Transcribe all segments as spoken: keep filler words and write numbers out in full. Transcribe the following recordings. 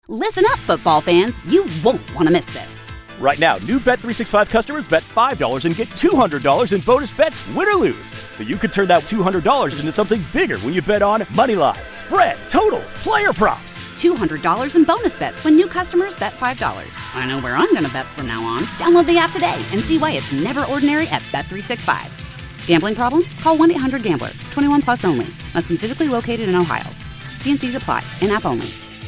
Listen up, football fans. You won't want to miss this. Right now, new Bet three sixty-five customers bet five dollars and get two hundred dollars in bonus bets, win or lose. So you could turn that two hundred dollars into something bigger when you bet on money line, spread, totals, player props. two hundred dollars in bonus bets when new customers bet five dollars. I know where I'm going to bet from now on. Download the app today and see why it's never ordinary at Bet three sixty-five. Gambling problem? Call one eight hundred gambler. twenty-one plus only. Must be physically located in Ohio. T N Cs apply. In-app only.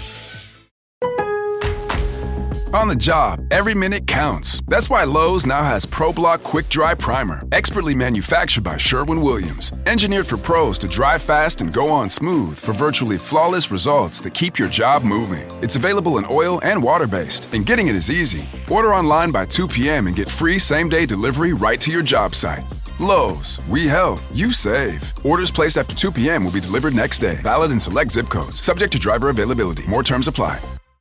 On the job, every minute counts. That's why Lowe's now has ProBlock Quick Dry Primer, expertly manufactured by Sherwin-Williams. Engineered for pros to dry fast and go on smooth for virtually flawless results that keep your job moving. It's available in oil and water-based, and getting it is easy. Order online by two p.m. and get free same-day delivery right to your job site. Lowe's, we help, you save. Orders placed after two p.m. will be delivered next day. Valid in select zip codes. Subject to driver availability. More terms apply.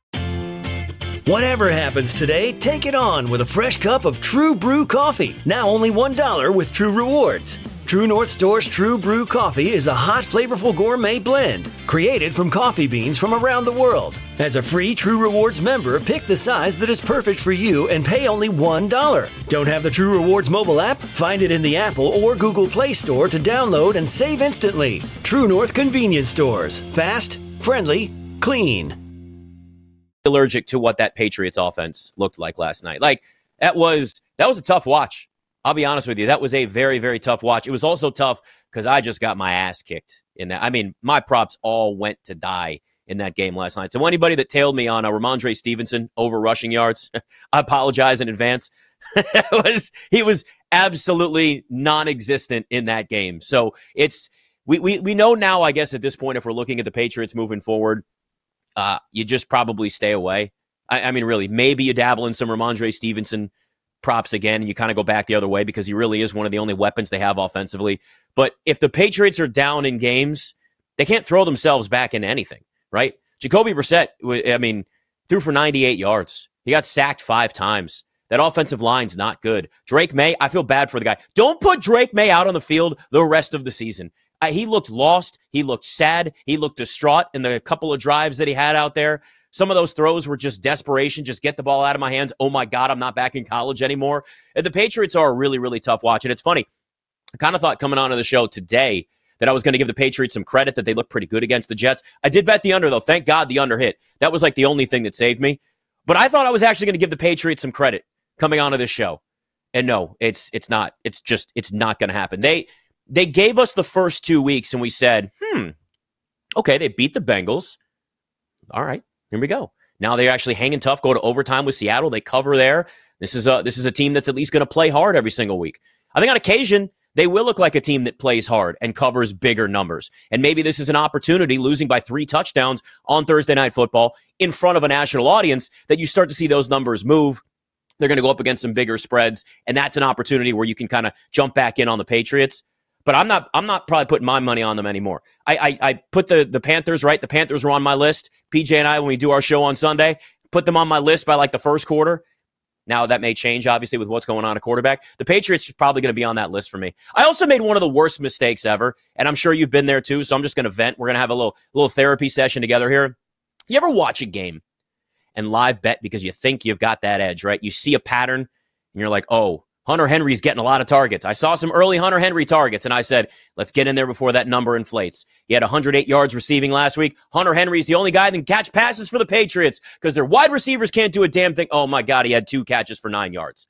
Whatever happens today, take it on with a fresh cup of True Brew coffee. Now only one dollar with True Rewards. True North Store's True Brew coffee is a hot, flavorful gourmet blend created from coffee beans from around the world. As a free True Rewards member, pick the size that is perfect for you and pay only one dollar. Don't have the True Rewards mobile app? Find it in the Apple or Google Play Store to download and save instantly. True North Convenience Stores. Fast, friendly, clean. Allergic to what that Patriots offense looked like last night. Like, that was that was a tough watch. I'll be honest with you. That was a very, very tough watch. It was also tough because I just got my ass kicked in that. I mean, my props all went to die in that game last night. So anybody that tailed me on a Ramondre Stevenson over rushing yards, I apologize in advance. it was he was absolutely non-existent in that game. So it's we we we know now, I guess, at this point, if we're looking at the Patriots moving forward, Uh, you just probably stay away. I, I mean, really, maybe you dabble in some Ramondre Stevenson props again, and you kind of go back the other way because he really is one of the only weapons they have offensively. But if the Patriots are down in games, they can't throw themselves back into anything, right? Jacoby Brissett, I mean, threw for ninety-eight yards. He got sacked five times. That offensive line's not good. Drake May, I feel bad for the guy. Don't put Drake May out on the field the rest of the season. Uh, he looked lost. He looked sad. He looked distraught in the couple of drives that he had out there. Some of those throws were just desperation. Just get the ball out of my hands. Oh, my God, I'm not back in college anymore. And the Patriots are a really, really tough watch. And it's funny. I kind of thought coming onto the show today that I was going to give the Patriots some credit, that they look pretty good against the Jets. I did bet the under, though. Thank God the under hit. That was like the only thing that saved me. But I thought I was actually going to give the Patriots some credit coming onto this show. And no, it's it's not. It's just, it's not going to happen. They... They gave us the first two weeks, and we said, hmm, okay, they beat the Bengals. All right, here we go. Now they're actually hanging tough, go to overtime with Seattle. They cover there. This is a, this is a team that's at least going to play hard every single week. I think on occasion, they will look like a team that plays hard and covers bigger numbers. And maybe this is an opportunity, losing by three touchdowns on Thursday Night Football in front of a national audience, that you start to see those numbers move. They're going to go up against some bigger spreads, and that's an opportunity where you can kind of jump back in on the Patriots. But I'm not I'm not probably putting my money on them anymore. I, I I put the, the Panthers, right? The Panthers were on my list. P J and I, when we do our show on Sunday, put them on my list by like the first quarter. Now that may change, obviously, with what's going on at quarterback. The Patriots are probably going to be on that list for me. I also made one of the worst mistakes ever, and I'm sure you've been there too, so I'm just going to vent. We're going to have a little little therapy session together here. You ever watch a game and live bet because you think you've got that edge, right? You see a pattern, and you're like, oh, Hunter Henry's getting a lot of targets. I saw some early Hunter Henry targets, and I said, let's get in there before that number inflates. He had one hundred eight yards receiving last week. Hunter Henry's the only guy that can catch passes for the Patriots because their wide receivers can't do a damn thing. Oh, my God, he had two catches for nine yards.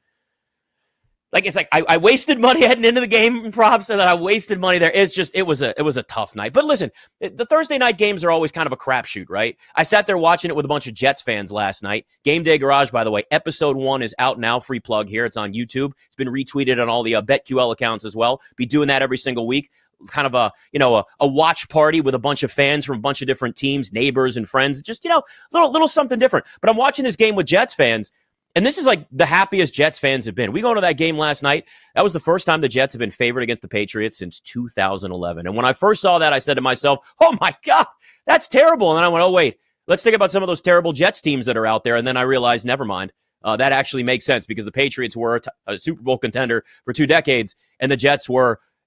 Like, it's like I, I wasted money heading into the game in props, and then I wasted money there. It's just, it was a it was a tough night. But listen, the Thursday night games are always kind of a crapshoot, right? I sat there watching it with a bunch of Jets fans last night. Game Day Garage, by the way, episode one is out now. Free plug here. It's on YouTube. It's been retweeted on all the uh, BetQL accounts as well. Be doing that every single week. Kind of a, you know, a, a watch party with a bunch of fans from a bunch of different teams, neighbors and friends. Just, you know, little little something different. But I'm watching this game with Jets fans. And this is like the happiest Jets fans have been. We go to that game last night. That was the first time the Jets have been favored against the Patriots since two thousand eleven. And when I first saw that, I said to myself, oh, my God, that's terrible. And then I went, oh, wait, let's think about some of those terrible Jets teams that are out there. And then I realized, never mind. Uh, that actually makes sense because the Patriots were a, t- a Super Bowl contender for two decades, and the Jets were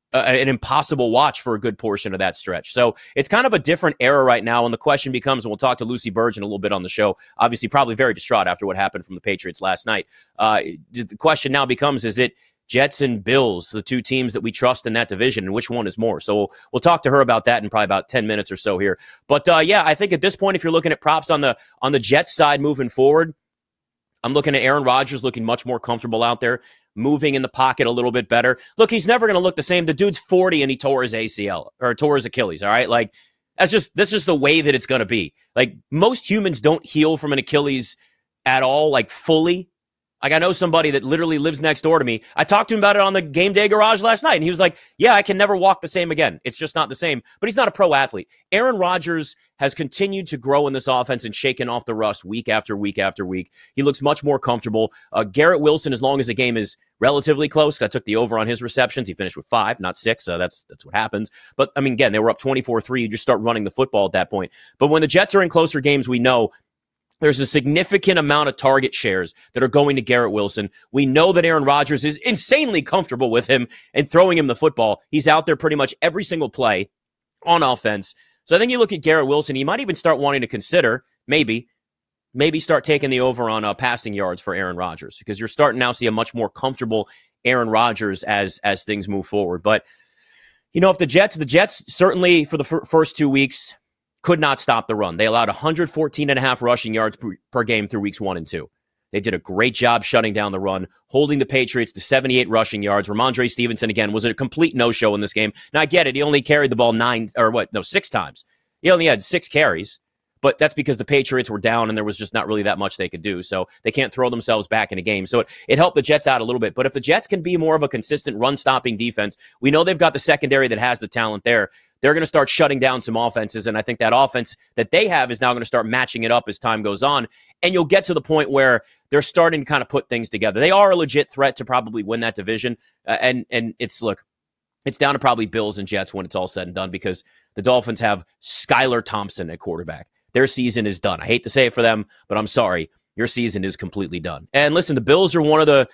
uh, an impossible watch for a good portion of that stretch. So it's kind of a different era right now. And the question becomes, and we'll talk to Lucy Burgeon a little bit on the show, obviously probably very distraught after what happened from the Patriots last night. Uh, the question now becomes, is it Jets and Bills, the two teams that we trust in that division, and which one is more? So we'll, we'll talk to her about that in probably about ten minutes or so here. But uh, yeah, I think at this point, if you're looking at props on the on the Jets side moving forward, I'm looking at Aaron Rodgers looking much more comfortable out there, moving in the pocket a little bit better. Look, he's never going to look the same. The dude's forty and he tore his A C L or tore his Achilles. All right, like that's just that's just the way that it's going to be. Like most humans don't heal from an Achilles at all, like fully. Like, I know somebody that literally lives next door to me. I talked to him about it on the Game Day Garage last night, and he was like, yeah, I can never walk the same again. It's just not the same. But he's not a pro athlete. Aaron Rodgers has continued to grow in this offense and shaken off the rust week after week after week. He looks much more comfortable. Uh, Garrett Wilson, as long as the game is relatively close, I took the over on his receptions. He finished with five, not six, so that's that's what happens. But, I mean, again, they were up twenty-four three. You just start running the football at that point. But when the Jets are in closer games, we know there's a significant amount of target shares that are going to Garrett Wilson. We know that Aaron Rodgers is insanely comfortable with him and throwing him the football. He's out there pretty much every single play on offense. So I think you look at Garrett Wilson, you might even start wanting to consider, maybe, maybe start taking the over on uh, passing yards for Aaron Rodgers, because you're starting now to see a much more comfortable Aaron Rodgers as as things move forward. But, you know, if the Jets, the Jets certainly for the f- first two weeks, could not stop the run. They allowed one hundred fourteen and a half rushing yards per, per game through weeks one and two. They did a great job shutting down the run, holding the Patriots to seventy-eight rushing yards. Ramondre Stevenson, again, was a complete no-show in this game. Now, I get it. He only carried the ball nine, or what, no, six times. He only had six carries, but that's because the Patriots were down and there was just not really that much they could do. So they can't throw themselves back in a game. So it, it helped the Jets out a little bit. But if the Jets can be more of a consistent run-stopping defense, we know they've got the secondary that has the talent there. They're going to start shutting down some offenses, and I think that offense that they have is now going to start matching it up as time goes on, and you'll get to the point where they're starting to kind of put things together. They are a legit threat to probably win that division, uh, and and it's, look, it's down to probably Bills and Jets when it's all said and done, because the Dolphins have Skylar Thompson at quarterback. Their season is done. I hate to say it for them, but I'm sorry. Your season is completely done. And listen, the Bills are one of the,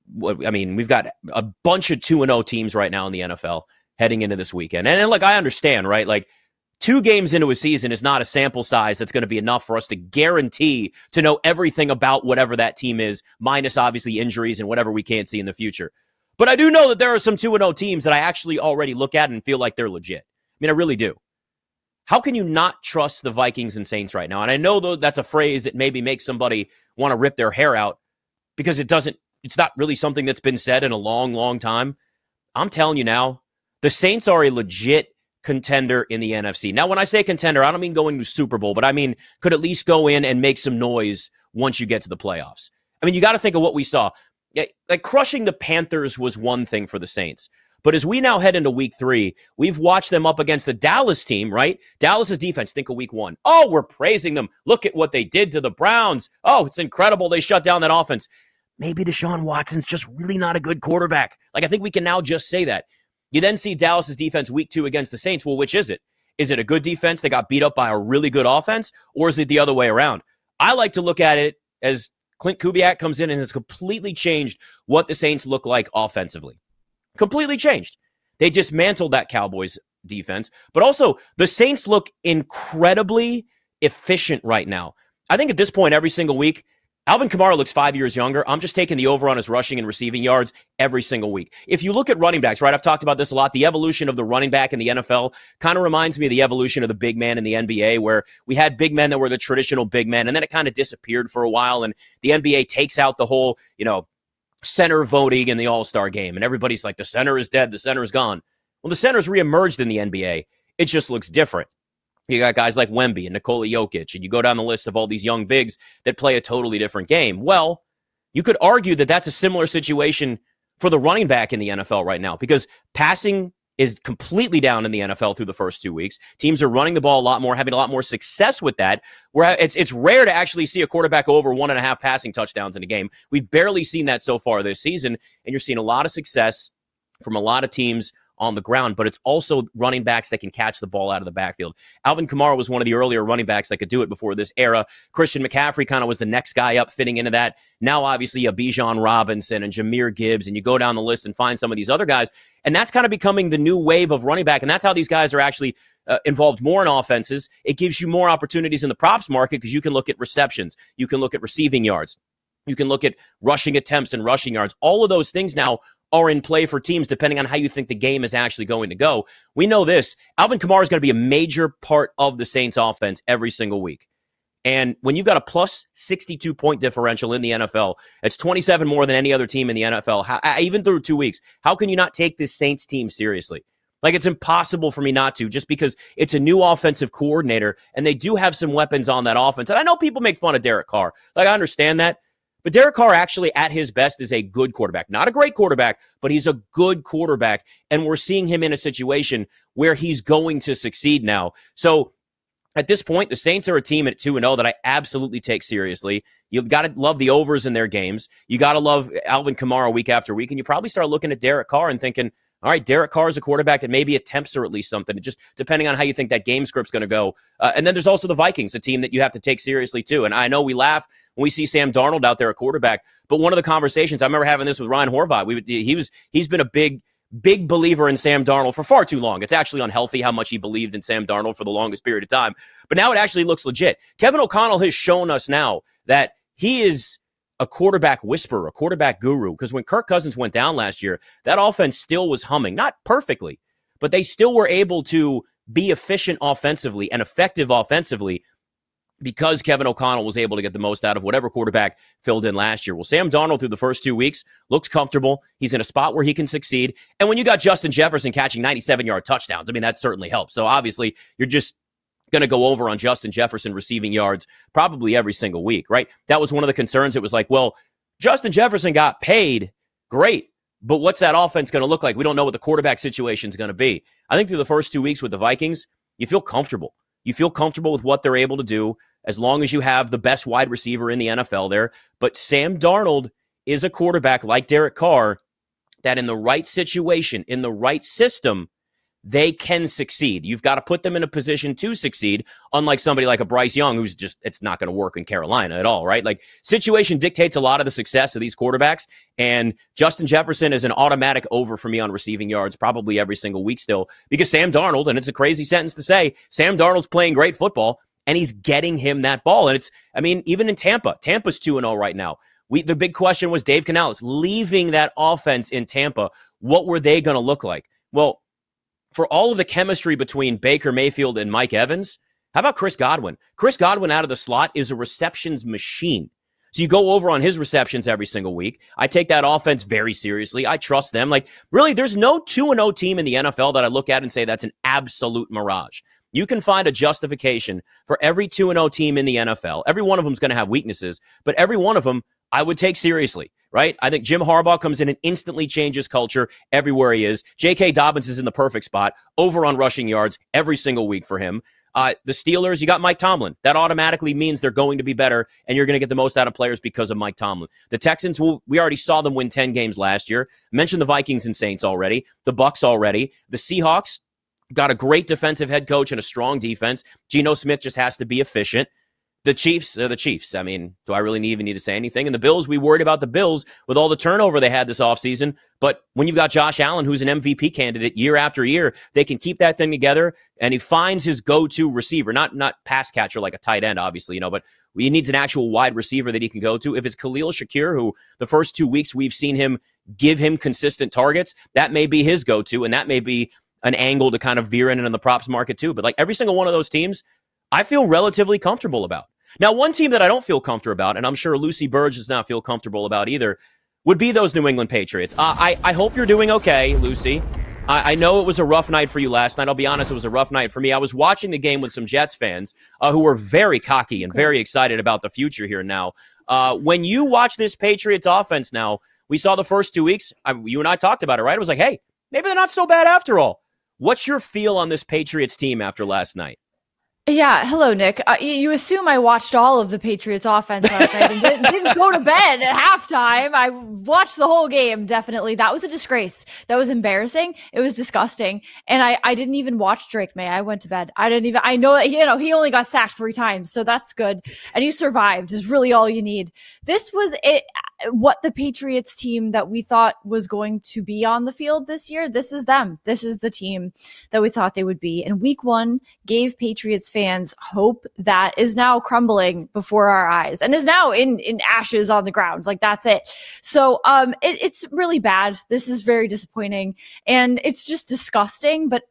I mean, we've got a bunch of two and oh teams right now in the N F L heading into this weekend. And, and look, I understand, right? Like, two games into a season is not a sample size that's going to be enough for us to guarantee to know everything about whatever that team is, minus obviously injuries and whatever we can't see in the future. But I do know that there are some two and oh teams that I actually already look at and feel like they're legit. I mean, I really do. How can you not trust the Vikings and Saints right now? And I know though that's a phrase that maybe makes somebody want to rip their hair out, because it doesn't, it's not really something that's been said in a long, long time. I'm telling you now, the Saints are a legit contender in the N F C. Now, when I say contender, I don't mean going to Super Bowl, but I mean could at least go in and make some noise once you get to the playoffs. I mean, you got to think of what we saw. Like, crushing the Panthers was one thing for the Saints. But as we now head into week three, we've watched them up against the Dallas team, right? Dallas's defense, think of week one. Oh, we're praising them. Look at what they did to the Browns. Oh, it's incredible. They shut down that offense. Maybe Deshaun Watson's just really not a good quarterback. Like, I think we can now just say that. You then see Dallas's defense week two against the Saints. Well, which is it? Is it a good defense that got beat up by a really good offense, or is it the other way around? I like to look at it as Clint Kubiak comes in and has completely changed what the Saints look like offensively. Completely changed. They dismantled that Cowboys defense, but also the Saints look incredibly efficient right now. I think at this point, every single week, Alvin Kamara looks five years younger. I'm just taking the over on his rushing and receiving yards every single week. If you look at running backs, right, I've talked about this a lot. The evolution of the running back in the N F L kind of reminds me of the evolution of the big man in the N B A, where we had big men that were the traditional big men, and then it kind of disappeared for a while, and the N B A takes out the whole, you know, center voting in the All-Star game, and everybody's like, the center is dead, the center is gone. Well, the center's reemerged in the N B A. It just looks different. You got guys like Wemby and Nikola Jokic, and you go down the list of all these young bigs that play a totally different game. Well, you could argue that that's a similar situation for the running back in the N F L right now, because passing is completely down in the N F L through the first two weeks. Teams are running the ball a lot more, having a lot more success with that. Where it's it's rare to actually see a quarterback go over one and a half passing touchdowns in a game. We've barely seen that so far this season, and you're seeing a lot of success from a lot of teams on the ground, but it's also running backs that can catch the ball out of the backfield. Alvin Kamara was one of the earlier running backs that could do it before this era. Christian McCaffrey kind of was the next guy up fitting into that. Now, obviously, a Bijan Robinson and Jahmyr Gibbs, and you go down the list and find some of these other guys. And that's kind of becoming the new wave of running back. And that's how these guys are actually uh, involved more in offenses. It gives you more opportunities in the props market because you can look at receptions. You can look at receiving yards. You can look at rushing attempts and rushing yards. All of those things now are in play for teams depending on how you think the game is actually going to go. We know this. Alvin Kamara is going to be a major part of the Saints offense every single week. And when you've got a plus sixty-two point differential in the N F L, it's twenty-seven more than any other team in the N F L, how, even through two weeks. How can you not take this Saints team seriously? Like, it's impossible for me not to, just because it's a new offensive coordinator, and they do have some weapons on that offense. And I know people make fun of Derek Carr. Like, I understand that. But Derek Carr actually, at his best, is a good quarterback. Not a great quarterback, but he's a good quarterback. And we're seeing him in a situation where he's going to succeed now. So at this point, the Saints are a team at two and oh that I absolutely take seriously. You've got to love the overs in their games. You got to love Alvin Kamara week after week. And you probably start looking at Derek Carr and thinking, all right, Derek Carr is a quarterback that maybe attempts or at least something, just depending on how you think that game script's going to go. Uh, and then there's also the Vikings, a team that you have to take seriously too. And I know we laugh when we see Sam Darnold out there, a quarterback. But one of the conversations, I remember having this with Ryan Horvath. We he was he's been a big, big believer in Sam Darnold for far too long. It's actually unhealthy how much he believed in Sam Darnold for the longest period of time. But now it actually looks legit. Kevin O'Connell has shown us now that he is a quarterback whisperer, a quarterback guru, because when Kirk Cousins went down last year, that offense still was humming. Not perfectly, but they still were able to be efficient offensively and effective offensively because Kevin O'Connell was able to get the most out of whatever quarterback filled in last year. Well, Sam Darnold through the first two weeks looks comfortable. He's in a spot where he can succeed. And when you got Justin Jefferson catching ninety-seven-yard touchdowns, I mean, that certainly helps. So obviously, you're just going to go over on Justin Jefferson receiving yards probably every single week, right? That was one of the concerns. It was like, well, Justin Jefferson got paid. Great. But what's that offense going to look like? We don't know what the quarterback situation is going to be. I think through the first two weeks with the Vikings, you feel comfortable. You feel comfortable with what they're able to do as long as you have the best wide receiver in the N F L there. But Sam Darnold is a quarterback like Derek Carr that in the right situation, in the right system, they can succeed. You've got to put them in a position to succeed, unlike somebody like a Bryce Young, who's just, it's not going to work in Carolina at all, right? Like, situation dictates a lot of the success of these quarterbacks, and Justin Jefferson is an automatic over for me on receiving yards probably every single week still, because Sam Darnold, and it's a crazy sentence to say, Sam Darnold's playing great football, and he's getting him that ball. And it's, I mean, even in Tampa, Tampa's two and oh right now. We, the big question was Dave Canales leaving that offense in Tampa. What were they going to look like? Well, for all of the chemistry between Baker Mayfield and Mike Evans, how about Chris Godwin? Chris Godwin out of the slot is a receptions machine. So you go over on his receptions every single week. I take that offense very seriously. I trust them. Like, really, there's no two and oh team in the N F L that I look at and say that's an absolute mirage. You can find a justification for every two and oh team in the N F L. Every one of them is going to have weaknesses, but every one of them I would take seriously, right? I think Jim Harbaugh comes in and instantly changes culture everywhere he is. J K. Dobbins is in the perfect spot, over on rushing yards every single week for him. Uh, the Steelers, you got Mike Tomlin. That automatically means they're going to be better, and you're going to get the most out of players because of Mike Tomlin. The Texans, will, we already saw them win ten games last year. I mentioned the Vikings and Saints already. The Bucs already. The Seahawks got a great defensive head coach and a strong defense. Geno Smith just has to be efficient. The Chiefs are the Chiefs. I mean, do I really even need to say anything? And the Bills, we worried about the Bills with all the turnover they had this offseason. But when you've got Josh Allen, who's an M V P candidate year after year, they can keep that thing together, and he finds his go-to receiver, not not pass catcher like a tight end, obviously, you know, but he needs an actual wide receiver that he can go to. If it's Khalil Shakir, who the first two weeks we've seen him give him consistent targets, that may be his go-to, and that may be an angle to kind of veer in in the props market too. But like every single one of those teams, I feel relatively comfortable about. Now, one team that I don't feel comfortable about, and I'm sure Lucy Burge does not feel comfortable about either, would be those New England Patriots. Uh, I, I hope you're doing okay, Lucy. I, I know it was a rough night for you last night. I'll be honest, it was a rough night for me. I was watching the game with some Jets fans uh, who were very cocky and very excited about the future here now. Uh, when you watch this Patriots offense now, we saw the first two weeks, I, you and I talked about it, right? It was like, hey, maybe they're not so bad after all. What's your feel on this Patriots team after last night? Yeah, hello, Nick. Uh, you assume I watched all of the Patriots offense last night and didn't, didn't go to bed at halftime. I watched the whole game, definitely. That was a disgrace. That was embarrassing. It was disgusting. And I, I didn't even watch Drake May. I went to bed. I didn't even, I know that, you know, he only got sacked three times, so that's good. And he survived is really all you need. This was it. what the Patriots team that we thought was going to be on the field this year, this is them. This is the team that we thought they would be. And week one gave Patriots fans hope that is now crumbling before our eyes and is now in, in ashes on the ground. Like, that's it. So, um, it, it's really bad. This is very disappointing and it's just disgusting. But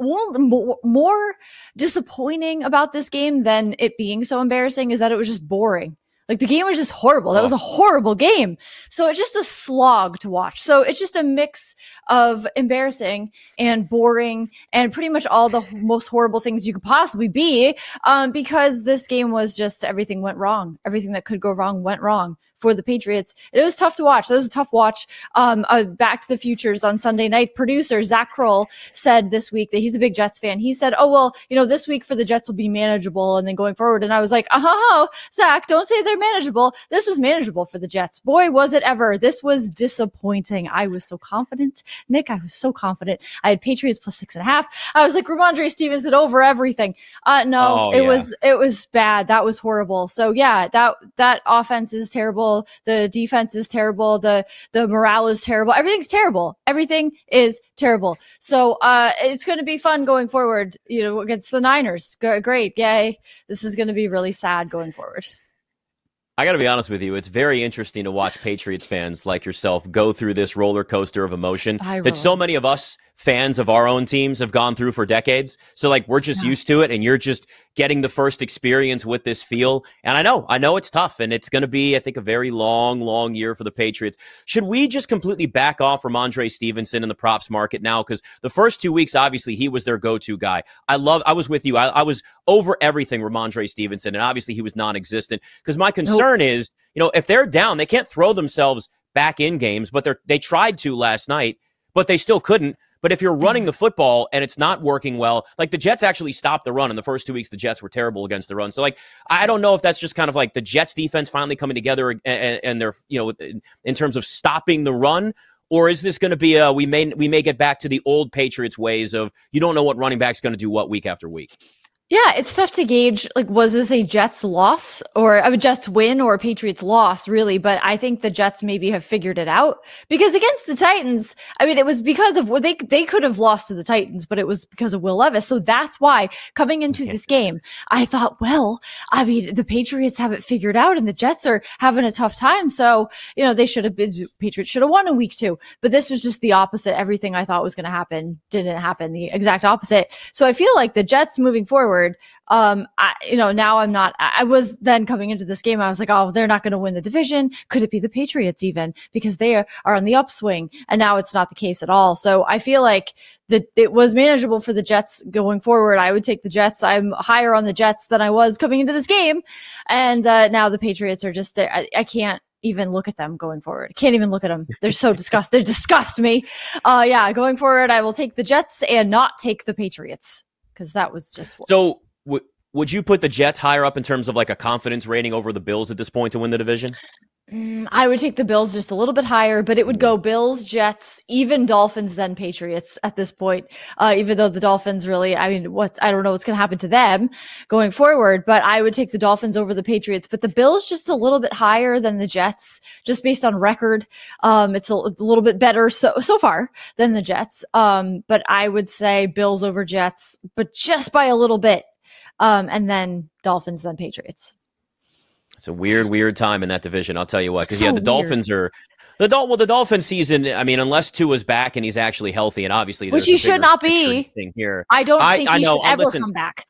more, more disappointing about this game than it being so embarrassing is that it was just boring. Like, the game was just horrible. That was a horrible game. So it's just a slog to watch. So it's just a mix of embarrassing and boring and pretty much all the most horrible things you could possibly be, um, because this game was just, everything went wrong. Everything that could go wrong went wrong for the Patriots. It was tough to watch. That was a tough watch. Um, uh, Back to the Futures on Sunday night, producer Zach Kroll said this week that he's a big Jets fan. He said, oh, well, you know, this week for the Jets will be manageable and then going forward. And I was like, uh-huh, Zach, don't say they're manageable. This was manageable for the Jets. Boy, was it ever. This was disappointing. I was so confident. Nick, I was so confident. I had Patriots plus six and a half. I was like, Ramondre Stevenson over everything. Uh, no, oh, it yeah. was, it was bad. That was horrible. So yeah, that, that offense is terrible. The defense is terrible. The, the morale is terrible. Everything's terrible. Everything is terrible. So, uh, it's going to be fun going forward, you know, against the Niners. G- great. Yay. This is going to be really sad going forward. I got to be honest with you. It's very interesting to watch Patriots fans like yourself go through this roller coaster of emotion Spiral. that so many of us fans of our own teams have gone through for decades. So like, we're just Yeah. used to it and you're just getting the first experience with this feel. And I know, I know it's tough and it's going to be, I think, a very long, long year for the Patriots. Should we just completely back off Ramondre Stevenson in the props market now? Because the first two weeks, obviously, he was their go-to guy. I love, I was with you. I, I was over everything Ramondre Stevenson, and obviously he was non-existent because my concern nope. is, you know, if they're down, they can't throw themselves back in games, but they're, they tried to last night, but they still couldn't. But if you're running the football and it's not working well, like the Jets actually stopped the run in the first two weeks, the Jets were terrible against the run. So like, I don't know if that's just kind of like the Jets defense finally coming together and, and, and they're, you know, in terms of stopping the run, or is this going to be a, we may, we may get back to the old Patriots ways of you don't know what running back's going to do what week after week. Yeah, it's tough to gauge, like, was this a Jets loss or a Jets win or a Patriots loss, really? But I think the Jets maybe have figured it out because against the Titans, I mean, it was because of what they, they could have lost to the Titans, but it was because of Will Levis. So that's why coming into this game, I thought, well, I mean, the Patriots have it figured out and the Jets are having a tough time. So, you know, they should have been, Patriots should have won in week two, but this was just the opposite. Everything I thought was going to happen didn't happen, the exact opposite. So I feel like the Jets moving forward, Um, I, you know, now I'm not, I was then coming into this game, I was like, oh, they're not going to win the division. Could it be the Patriots even? Because they are, are on the upswing. And now it's not the case at all. So I feel like that it was manageable for the Jets going forward. I would take the Jets. I'm higher on the Jets than I was coming into this game. And, uh, now the Patriots are just there. I, I can't even look at them going forward. I can't even look at them. They're so disgusting. They disgust me. Uh, yeah, going forward, I will take the Jets and not take the Patriots. Cause that was just so. W- would you put the Jets higher up in terms of like a confidence rating over the Bills at this point to win the division? Mm, I would take the Bills just a little bit higher, but it would go Bills, Jets, even Dolphins, then Patriots at this point. Uh, even though the Dolphins really, I mean, what, I don't know what's going to happen to them going forward, but I would take the Dolphins over the Patriots, but the Bills just a little bit higher than the Jets, just based on record. Um, it's a, it's a little bit better so, so far than the Jets. Um, but I would say Bills over Jets, but just by a little bit. Um, and then Dolphins, then Patriots. It's a weird, weird time in that division. I'll tell you what, because so yeah, the weird. Dolphins are the Dol- well, the Dolphins season. I mean, unless Tua's back and he's actually healthy, and obviously, which he should not be. Thing here, I don't I, think I he know, should ever listen, come back.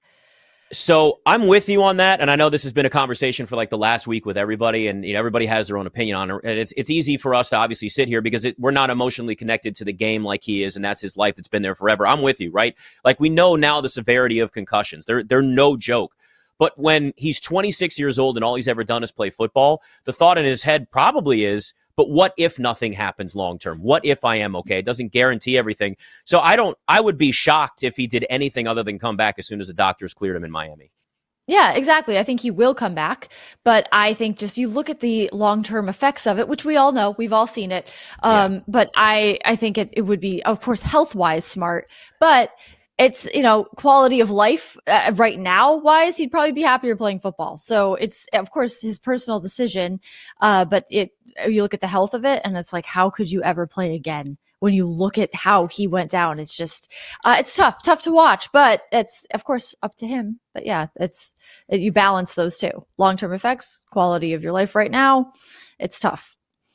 So I'm with you on that, and I know this has been a conversation for like the last week with everybody, and you know, everybody has their own opinion on it. And it's it's easy for us to obviously sit here because it, we're not emotionally connected to the game like he is, and that's his life that's been there forever. I'm with you, right? Like we know now the severity of concussions; they're they're no joke. But when he's twenty-six years old and all he's ever done is play football, the thought in his head probably is, but what if nothing happens long term? What if I am okay? It doesn't guarantee everything. So I don't, I would be shocked if he did anything other than come back as soon as the doctors cleared him in Miami. Yeah, exactly. I think he will come back, but I think just you look at the long-term effects of it, which we all know, we've all seen it. Um, yeah. But I, I think it, it would be, of course, health-wise smart, but it's, you know, quality of life uh, right now wise, he'd probably be happier playing football. So it's, of course, his personal decision. Uh, but it, you look at the health of it, and it's like, how could you ever play again? When you look at how he went down, it's just, uh, it's tough, tough to watch, but it's of course up to him. But yeah, it's, you balance those two long-term effects, quality of your life right now. It's tough.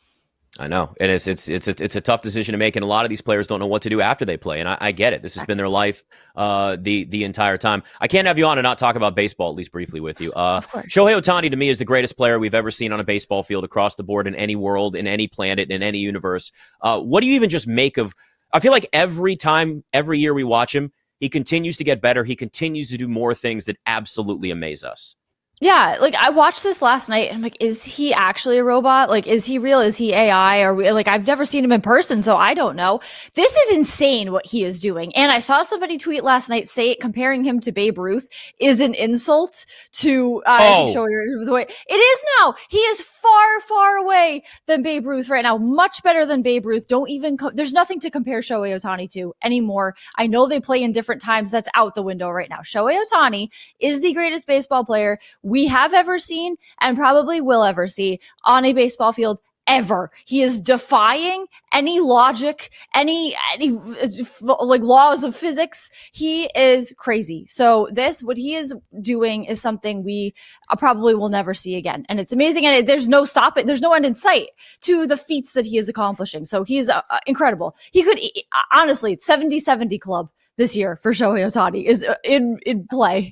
I know it is. It's it's a, it's a tough decision to make, and a lot of these players don't know what to do after they play. And I, I get it. This has been their life uh, the the entire time. I can't have you on and not talk about baseball at least briefly with you. Uh, Shohei Ohtani to me is the greatest player we've ever seen on a baseball field across the board in any world, in any planet, in any universe. Uh, what do you even just make of? I feel like every time, every year we watch him, he continues to get better. He continues to do more things that absolutely amaze us. Yeah, like I watched this last night and I'm like, is he actually a robot? Like, is he real? Is he A I? Or we, like, I've never seen him in person, so I don't know. This is insane what he is doing. And I saw somebody tweet last night say comparing him to Babe Ruth is an insult to uh, oh. show you the way it is now. He is far, far away than Babe Ruth right now. Much better than Babe Ruth. Don't even, co- there's nothing to compare Shohei Ohtani to anymore. I know they play in different times. That's out the window right now. Shohei Ohtani is the greatest baseball player we have ever seen and probably will ever see on a baseball field ever. He is defying any logic, any, any like laws of physics. He is crazy. So this, what he is doing is something we probably will never see again. And it's amazing. And it, there's no stopping. There's no end in sight to the feats that he is accomplishing. So he is uh, incredible. He could honestly, seventy seventy club this year for Shohei Ohtani is in, in play.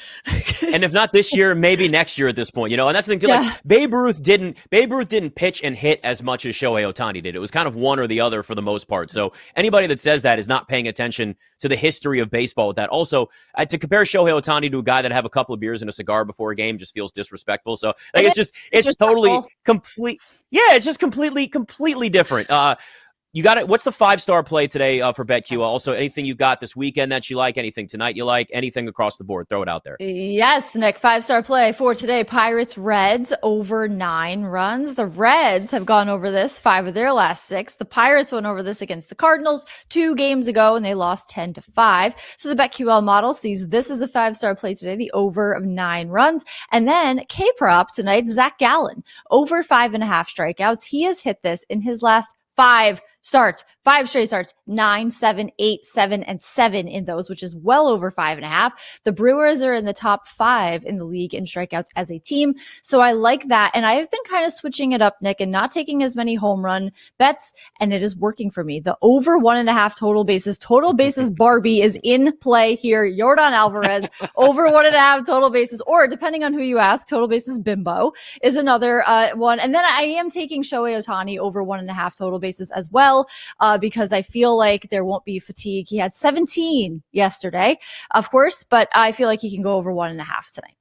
And if not this year, maybe next year at this point, you know, and that's the thing too. Yeah. Like Babe Ruth didn't, Babe Ruth didn't pitch and hit as much as Shohei Ohtani did. It was kind of one or the other for the most part. So anybody that says that is not paying attention to the history of baseball with that. Also, uh, to compare Shohei Ohtani to a guy that have a couple of beers and a cigar before a game just feels disrespectful. So like, it's just, it's, it's totally complete. Yeah, it's just completely, completely different. Uh, You got it. What's the five-star play today uh, for BetQL? Also, anything you got this weekend that you like, anything tonight you like, anything across the board, throw it out there. Yes, Nick, five-star play for today. Pirates, Reds, over nine runs. The Reds have gone over this five of their last six. The Pirates went over this against the Cardinals two games ago, and they lost ten to five. So the BetQL model sees this as a five-star play today, the over of nine runs. And then K-Prop tonight, Zach Gallen, over five and a half strikeouts. He has hit this in his last five starts, five straight starts, nine, seven, eight, seven, and seven in those, which is well over five and a half. The Brewers are in the top five in the league in strikeouts as a team. So I like that. And I have been kind of switching it up, Nick, and not taking as many home run bets. And it is working for me. The over one and a half total bases, total bases Barbie is in play here. Yordan Alvarez, over one and a half total bases, or depending on who you ask, total bases Bimbo is another uh, one. And then I am taking Shohei Ohtani over one and a half total bases as well. Uh, because I feel like there won't be fatigue. He had seventeen yesterday, of course, but I feel like he can go over one and a half tonight.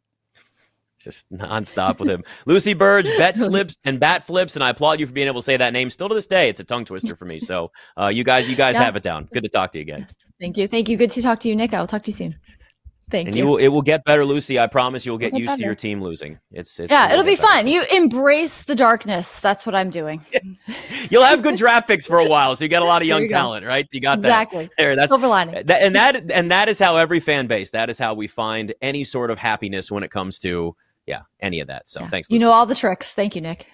Just nonstop with him. Lucy Burge, bet slips and bat flips, and I applaud you for being able to say that name. Still to this day, it's a tongue twister for me. So uh, you guys, you guys yeah. have it down. Good to talk to you again. Thank you. Thank you. Good to talk to you, Nick. I will talk to you soon. Thank and you. you will, it will get better, Lucy. I promise you'll get get used better. to your team losing. It's, it's yeah, it'll be fun. You embrace the darkness. That's what I'm doing. You'll have good draft picks for a while, so you got a lot of young you talent, right? You got exactly. that. There, that's silver lining. That, and that and that is how every fan base. That is how we find any sort of happiness when it comes to yeah any of that. So yeah. thanks, Lucy. Lucy. You know all the tricks. Thank you, Nick.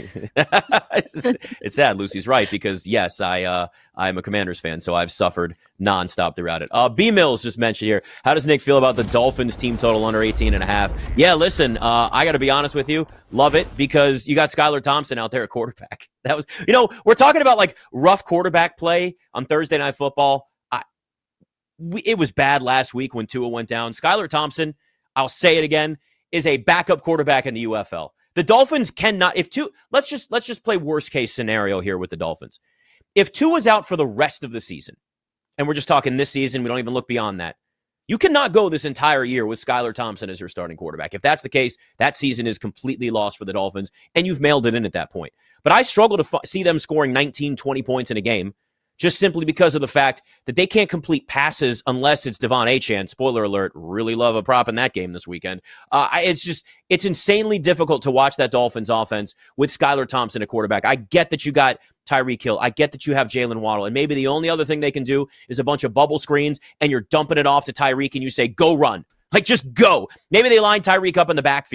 it's, just, it's sad. Lucy's right because yes, I uh, I'm a Commanders fan, so I've suffered nonstop throughout it. Uh, B Mills just mentioned here. How does Nick feel about the Dolphins team total under eighteen and a half? Yeah, listen, uh, I got to be honest with you. Love it because you got Skylar Thompson out there at quarterback. That was, you know, we're talking about like rough quarterback play on Thursday Night Football. I, we, it was bad last week when Tua went down. Skylar Thompson, I'll say it again, is a backup quarterback in the U F L. The Dolphins cannot, if two, let's just, let's just play worst case scenario here with the Dolphins. If Tua's out for the rest of the season, and we're just talking this season, we don't even look beyond that, you cannot go this entire year with Skylar Thompson as your starting quarterback. If that's the case, that season is completely lost for the Dolphins, and you've mailed it in at that point. But I struggle to f- see them scoring nineteen, twenty points in a game, just simply because of the fact that they can't complete passes unless it's Devon Achane. Spoiler alert, really love a prop in that game this weekend. Uh, I, it's just, it's insanely difficult to watch that Dolphins offense with Skylar Thompson at quarterback. I get that you got Tyreek Hill. I get that you have Jalen Waddle. And maybe the only other thing they can do is a bunch of bubble screens and you're dumping it off to Tyreek and you say, go run. Like, just go. Maybe they line Tyreek up in the backfield.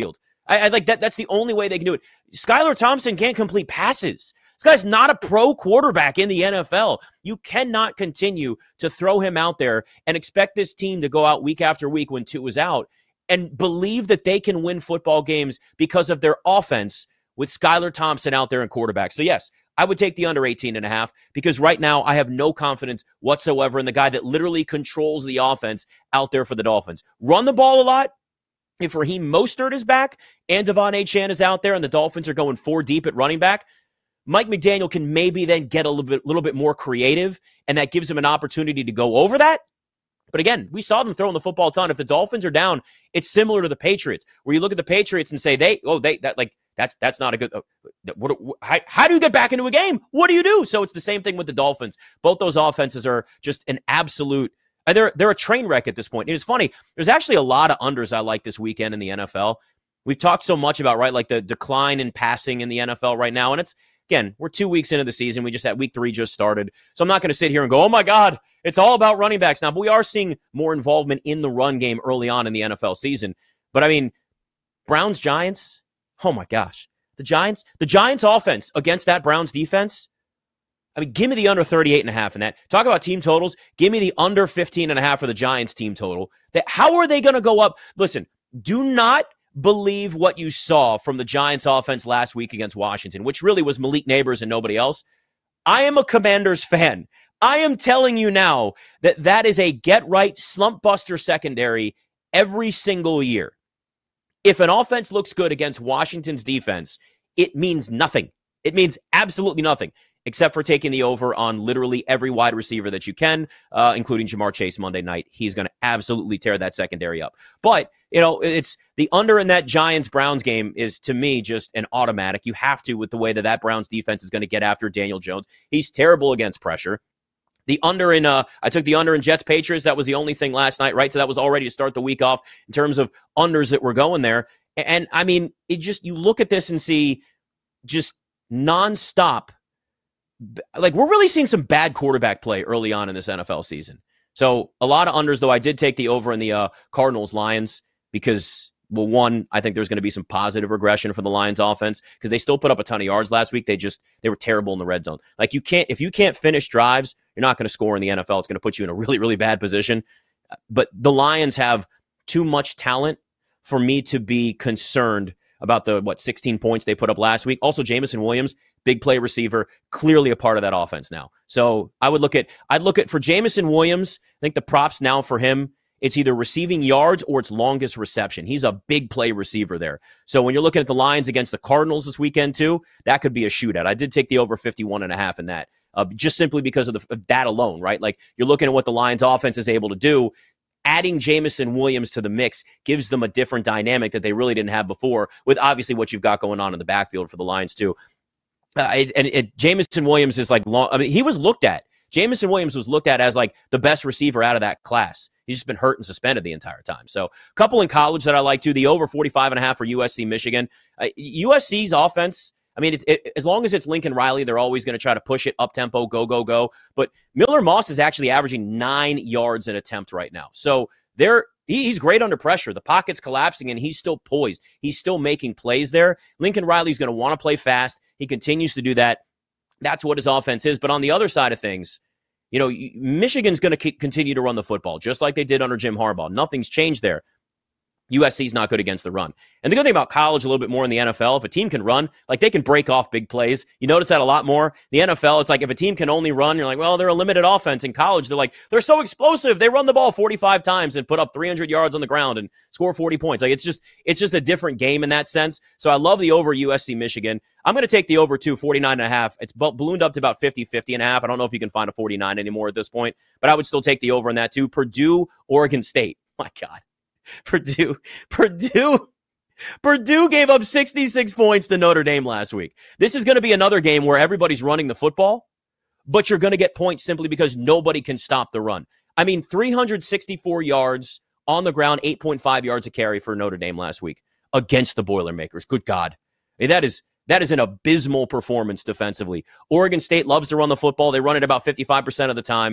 I, I like that. That's the only way they can do it. Skylar Thompson can't complete passes. This guy's not a pro quarterback in the N F L. You cannot continue to throw him out there and expect this team to go out week after week when two is out and believe that they can win football games because of their offense with Skylar Thompson out there in quarterback. So yes, I would take the under eighteen and a half because right now I have no confidence whatsoever in the guy that literally controls the offense out there for the Dolphins. Run the ball a lot. If Raheem Mostert is back and Devon Chan is out there and the Dolphins are going four deep at running back, Mike McDaniel can maybe then get a little bit, little bit more creative, and that gives him an opportunity to go over that. But again, we saw them throwing the football a ton. If the Dolphins are down, it's similar to the Patriots, where you look at the Patriots and say, they, oh, they, that like, that's that's not a good, uh, what, how, how do you get back into a game? What do you do? So it's the same thing with the Dolphins. Both those offenses are just an absolute, they're, they're a train wreck at this point. It's funny. There's actually a lot of unders I like this weekend in the N F L. We've talked so much about, right, like the decline in passing in the N F L right now, and it's, again, we're two weeks into the season. We just had week three just started. So I'm not going to sit here and go, oh, my God, it's all about running backs now. But we are seeing more involvement in the run game early on in the N F L season. But, I mean, Browns, Giants, oh, my gosh. The Giants, the Giants offense against that Browns defense, I mean, give me the under thirty-eight and a half in that. Talk about team totals. Give me the under fifteen and a half for the Giants team total. That, how are they going to go up? Listen, do not believe what you saw from the Giants offense last week against Washington, which really was Malik Neighbors and nobody else. I am a Commanders fan. I am telling you now that that is a get-right slump buster secondary every single year. If an offense looks good against Washington's defense, it means nothing. It means absolutely nothing, except for taking the over on literally every wide receiver that you can, uh, including Jamar Chase Monday night. He's going to absolutely tear that secondary up. But, you know, it's the under in that Giants-Browns game is, to me, just an automatic. You have to with the way that that Browns defense is going to get after Daniel Jones. He's terrible against pressure. The under in, uh, I took the under in Jets-Patriots. That was the only thing last night, right? So that was already to start the week off in terms of unders that were going there. And, and I mean, it just, you look at this and see just nonstop. Like, we're really seeing some bad quarterback play early on in this N F L season. So a lot of unders, though. I did take the over in the uh, Cardinals-Lions because, well, one, I think there's going to be some positive regression for the Lions offense because they still put up a ton of yards last week. They just, they were terrible in the red zone. Like, you can't, if you can't finish drives, you're not going to score in the N F L. It's going to put you in a really, really bad position. But the Lions have too much talent for me to be concerned about the, what, sixteen points they put up last week. Also, Jameson Williams, big play receiver, clearly a part of that offense now. So I would look at, I'd look at, for Jameson Williams, I think the props now for him, it's either receiving yards or it's longest reception. He's a big play receiver there. So when you're looking at the Lions against the Cardinals this weekend too, that could be a shootout. I did take the over fifty-one and a half in that, uh, just simply because of, the, of that alone, right? Like, you're looking at what the Lions offense is able to do. Adding Jameson Williams to the mix gives them a different dynamic that they really didn't have before, with obviously what you've got going on in the backfield for the Lions too. Uh, it, and it, Jameson Williams is like long. I mean, he was looked at. Jameson Williams was looked at as like the best receiver out of that class. He's just been hurt and suspended the entire time. So, a couple in college that I like too. The over forty-five and a half for U S C Michigan. Uh, U S C's offense, I mean, it's, it, as long as it's Lincoln Riley, they're always going to try to push it up tempo, go, go, go. But Miller Moss is actually averaging nine yards an attempt right now. So they're he, he's great under pressure. The pocket's collapsing, and he's still poised. He's still making plays there. Lincoln Riley's going to want to play fast. He continues to do that. That's what his offense is. But on the other side of things, you know, Michigan's going to continue to run the football, just like they did under Jim Harbaugh. Nothing's changed there. U S C's not good against the run. And the good thing about college, a little bit more in the N F L, if a team can run, like, they can break off big plays. You notice that a lot more. The N F L, it's like if a team can only run, you're like, well, they're a limited offense. In college, they're like, they're so explosive. They run the ball forty-five times and put up three hundred yards on the ground and score forty points. Like, it's just it's just a different game in that sense. So I love the over U S C Michigan. I'm going to take the over too, forty-nine and a half. It's ballooned up to about fifty, fifty and a half. I don't know if you can find a forty-nine anymore at this point, but I would still take the over in that too. Purdue, Oregon State. My God. Purdue, Purdue, Purdue gave up sixty-six points to Notre Dame last week. This is going to be another game where everybody's running the football, but you're going to get points simply because nobody can stop the run. I mean, three hundred sixty-four yards on the ground, eight point five yards a carry for Notre Dame last week against the Boilermakers. Good God. I mean, that is that is an abysmal performance defensively. Oregon State loves to run the football. They run it about fifty-five percent of the time.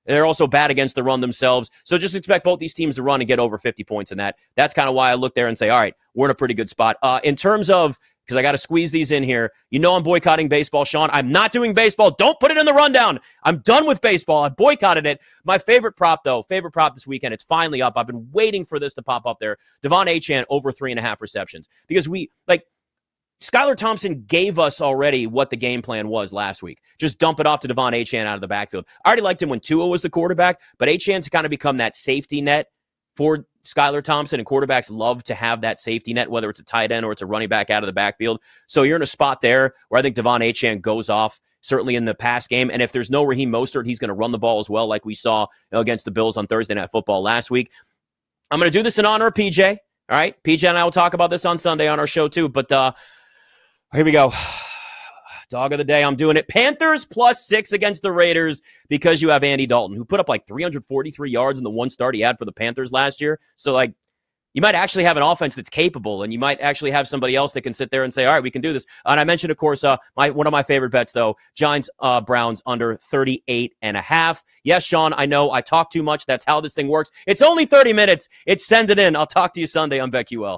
They're also bad against the run themselves. So just expect both these teams to run and get over fifty points in that. That's kind of why I look there and say, all right, we're in a pretty good spot. Uh, in terms of, because I got to squeeze these in here, you know I'm boycotting baseball, Sean. I'm not doing baseball. Don't put it in the rundown. I'm done with baseball. I boycotted it. My favorite prop, though, favorite prop this weekend, it's finally up. I've been waiting for this to pop up there. Devon Achane over three and a half receptions. Because we, like, Skylar Thompson gave us already what the game plan was last week. Just dump it off to Devon Achane out of the backfield. I already liked him when Tua was the quarterback, but Achane's kind of become that safety net for Skylar Thompson, and quarterbacks love to have that safety net, whether it's a tight end or it's a running back out of the backfield. So you're in a spot there where I think Devon Achane goes off, certainly in the pass game. And if there's no Raheem Mostert, he's going to run the ball as well, like we saw you know, against the Bills on Thursday Night Football last week. I'm going to do this in honor of P J. All right, P J and I will talk about this on Sunday on our show too. But uh, here we go. Dog of the day, I'm doing it. Panthers plus six against the Raiders because you have Andy Dalton, who put up like three hundred forty-three yards in the one start he had for the Panthers last year. So, like, you might actually have an offense that's capable, and you might actually have somebody else that can sit there and say, all right, we can do this. And I mentioned, of course, uh, my one of my favorite bets, though, Giants uh, Browns under thirty-eight and a half. Yes, Sean, I know I talk too much. That's how this thing works. It's only thirty minutes. It's send it in. I'll talk to you Sunday on BetQL.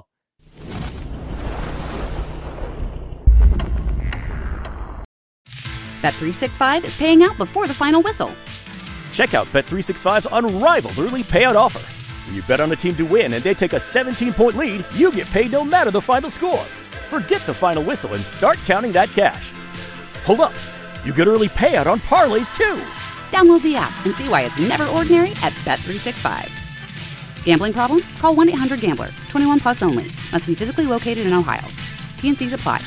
Bet three sixty-five is paying out before the final whistle. Check out Bet three sixty-five's unrivaled early payout offer. When you bet on a team to win and they take a seventeen-point lead, you get paid no matter the final score. Forget the final whistle and start counting that cash. Hold up. You get early payout on parlays, too. Download the app and see why it's never ordinary at Bet three sixty-five. Gambling problem? Call one eight hundred gambler. twenty-one plus only. Must be physically located in Ohio. T and C's apply.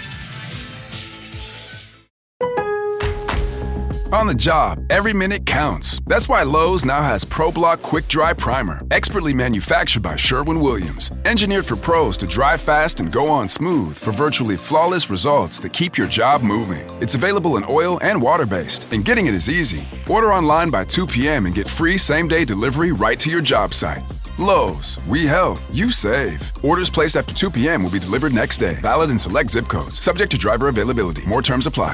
On the job, every minute counts. That's why Lowe's now has ProBlock Quick Dry Primer, expertly manufactured by Sherwin-Williams. Engineered for pros to dry fast and go on smooth for virtually flawless results that keep your job moving. It's available in oil and water-based, and getting it is easy. Order online by two p.m. and get free same-day delivery right to your job site. Lowe's, we help, you save. Orders placed after two p.m. will be delivered next day. Valid in select zip codes. Subject to driver availability. More terms apply.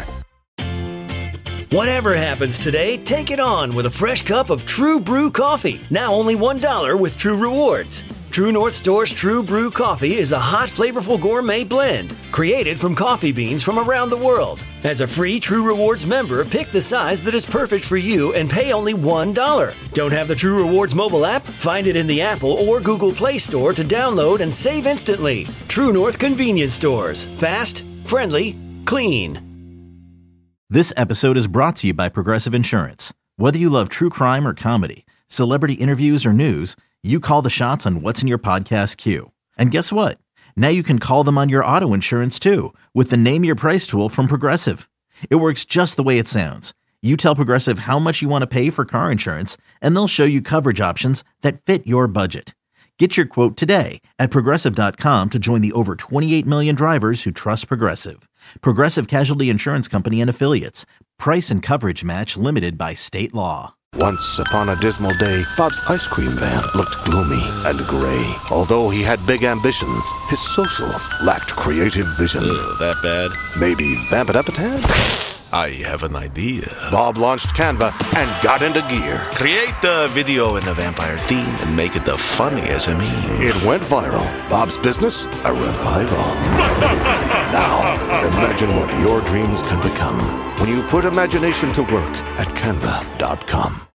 Whatever happens today, take it on with a fresh cup of True Brew coffee. Now only one dollar with True Rewards. True North Store's True Brew coffee is a hot, flavorful gourmet blend created from coffee beans from around the world. As a free True Rewards member, pick the size that is perfect for you and pay only one dollar. Don't have the True Rewards mobile app? Find it in the Apple or Google Play Store to download and save instantly. True North Convenience Stores. Fast, friendly, clean. This episode is brought to you by Progressive Insurance. Whether you love true crime or comedy, celebrity interviews or news, you call the shots on what's in your podcast queue. And guess what? Now you can call them on your auto insurance too with the Name Your Price tool from Progressive. It works just the way it sounds. You tell Progressive how much you want to pay for car insurance, and they'll show you coverage options that fit your budget. Get your quote today at Progressive dot com to join the over twenty-eight million drivers who trust Progressive. Progressive Casualty Insurance Company and Affiliates. Price and coverage match limited by state law. Once upon a dismal day, Bob's ice cream van looked gloomy and gray. Although he had big ambitions, his socials lacked creative vision. Ugh, that bad? Maybe vamp it up a tad? I have an idea. Bob launched Canva and got into gear. Create the video in the vampire theme and make it the funniest of me. It went viral. Bob's business, a revival. Now, imagine what your dreams can become when you put imagination to work at Canva dot com.